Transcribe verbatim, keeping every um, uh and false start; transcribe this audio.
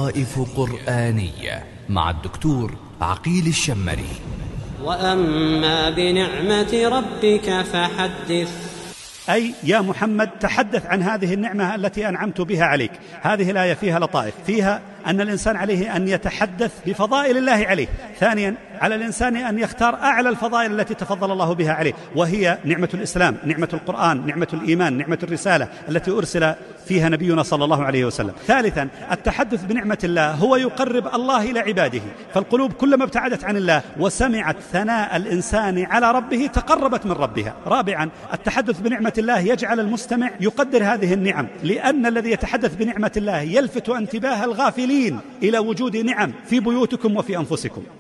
لطائف قرآنية مع الدكتور عقيل الشمري. وأما بنعمة ربك فحدث. أي يا محمد تحدث عن هذه النعمة التي أنعمت بها عليك. هذه الآية فيها لطائف، فيها أن الإنسان عليه أن يتحدث بفضائل الله عليه. ثانيا، على الإنسان أن يختار أعلى الفضائل التي تفضل الله بها عليه، وهي نعمة الإسلام، نعمة القرآن، نعمة الإيمان، نعمة الرسالة التي أرسل فيها نبينا صلى الله عليه وسلم. ثالثا، التحدث بنعمة الله هو يقرب الله إلى عباده، فالقلوب كلما ابتعدت عن الله وسمعت ثناء الإنسان على ربه تقربت من ربها. رابعا، التحدث بنعمة الله يجعل المستمع يقدر هذه النعم، لأن الذي يتحدث بنعمة الله يلفت انتباه الغافلين إلى وجود نعم في بيوتكم وفي أنفسكم.